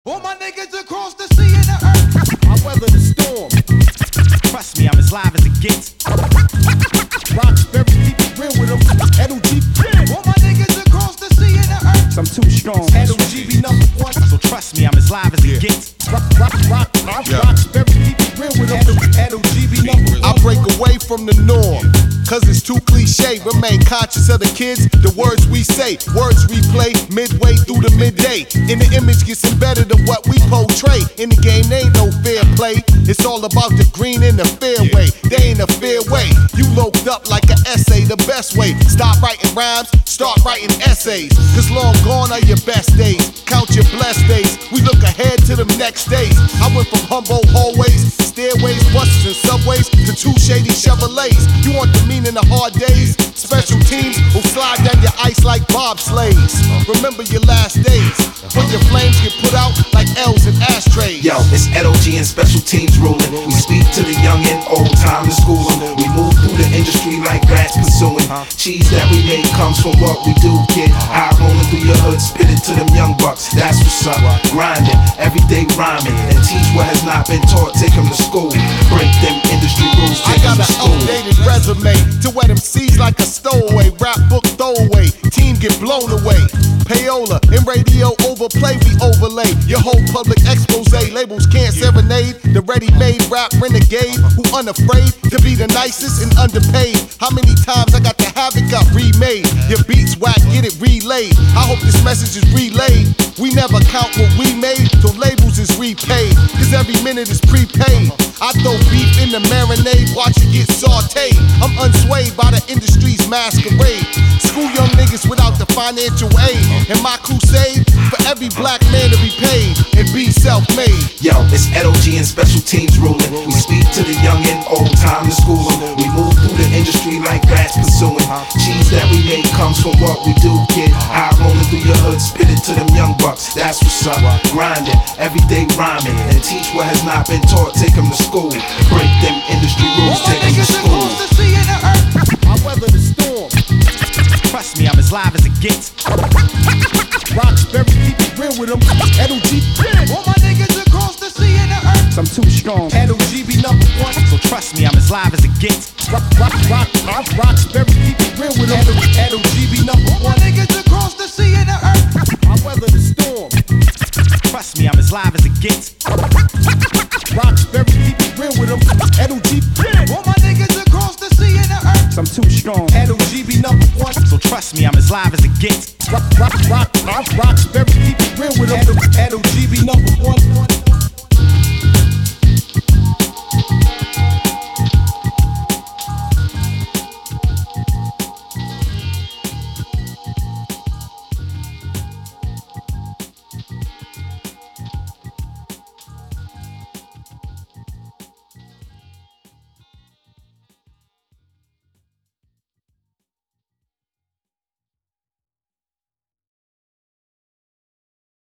All my niggas across the sea and the earth. I weather the storm. Trust me, I'm as live as it gets. Roxbury, keep it real with them. LG, all my niggas across the sea and the earth. I'm too strong. LG be number one. So trust me, I'm as live as it gets. Roxbury, keep it real with them. LG be number one. I break away from the norm, cause it's too cliche. Remain conscious of the kids, the words we say. Words replay midway through the midday. In the image gets embedded of what we portray. In the game, there ain't no fair play. It's all about the green and the fairway. They ain't a fair way. You loped up like an essay, the best way. Stop writing rhymes, start writing essays. Cause long gone are your best days. Count your blessed days. We look ahead to them next days. I went from humble hallways, stairways, buses, and subways to two shady Chevrolets. You want the meaning of hard days? Special teams will slide down your ice like bobsleighs. Remember your last days when your flames get put out like L's in ashtrays. Yo, it's LOG and special teams ruling. We speak to the young and old time to school. We move through the industry like rats pursuing. Cheese that we make comes from what we do, kid. High rolling through your hood, spit it to them young bucks. That's what's up. Grinding, everyday rhyming, and teach what has not been taught. Take them to school. Break them industry rules. I Take got them to an school. updated resume to wet MCs like a stowaway. Rap book throwaway, team get blown away. Payola and radio overplay, we overlay your whole public expose. Labels can't serenade the ready-made rap renegade who unafraid to be the nicest and underpaid. How many times I got the havoc got remade? Your beats whack, get it relayed. I hope this message is relayed. We never count what we made till labels is repaid. Cause every minute is prepaid. I throw beef in the marinade, watch it get sauteed. I'm unswayed by the industry's masquerade. School young niggas without the financial aid. And my crusade for every black man to be paid and be self-made. Yo, it's LOG and special teams ruling. We speak to the young and old time to school. We move through the industry like rats pursuing. Cheese that we make comes from what we do, kid. High rolling through your hood, spit it to them young bucks. That's what's up. Grinding, everyday rhyming, and teach what has not been taught. Take them to school. Break them industry rules. All my Take them to niggas school. across the sea and the earth. I weather the storm. Trust me, I'm as live as it gets. Roxbury, keep it real with them. LG, All my niggas across the sea and the earth. I'm too strong. LG be number one. So trust me, I'm as live as it gets. Roxbury, keep it real with them. LG be number All my one. niggas across the sea and the earth. I weather the storm. Trust me, I'm as live as it gets. Roxbury, keep it real with them. LG, All my niggas across the sea and the earth. I'm too strong. LG be number one. So trust me, I'm as live as it gets. Roxbury, keep it real with them. LG be number one.